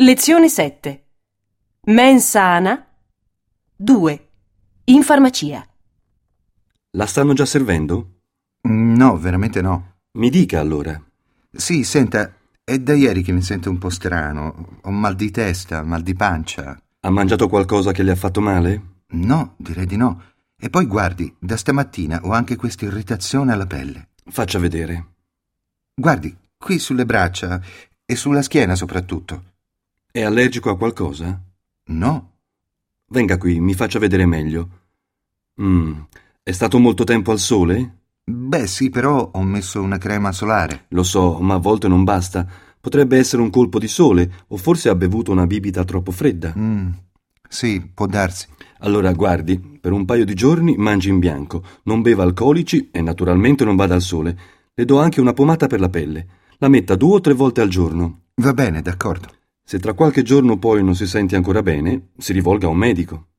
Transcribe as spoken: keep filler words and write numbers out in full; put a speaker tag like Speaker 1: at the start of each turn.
Speaker 1: Lezione sette. Mens sana. due. In farmacia.
Speaker 2: La stanno già servendo?
Speaker 3: No, veramente no.
Speaker 2: Mi dica allora.
Speaker 3: Sì, senta, è da ieri che mi sento un po' strano. Ho mal di testa, mal di pancia.
Speaker 2: Ha mangiato qualcosa che le ha fatto male?
Speaker 3: No, direi di no. E poi guardi, da stamattina ho anche questa irritazione alla pelle.
Speaker 2: Faccia vedere.
Speaker 3: Guardi, qui sulle braccia e sulla schiena soprattutto.
Speaker 2: È allergico a qualcosa?
Speaker 3: No.
Speaker 2: Venga qui, mi faccia vedere meglio. Mm. È stato molto tempo al sole?
Speaker 3: Beh, sì, però ho messo una crema solare.
Speaker 2: Lo so, ma a volte non basta. Potrebbe essere un colpo di sole, o forse ha bevuto una bibita troppo fredda.
Speaker 3: Mm. Sì, può darsi.
Speaker 2: Allora, guardi, per un paio di giorni mangi in bianco, non beva alcolici e naturalmente non vada al sole. Le do anche una pomata per la pelle. La metta due o tre volte al giorno.
Speaker 3: Va bene, d'accordo.
Speaker 2: Se tra qualche giorno poi non si sente ancora bene, si rivolga a un medico.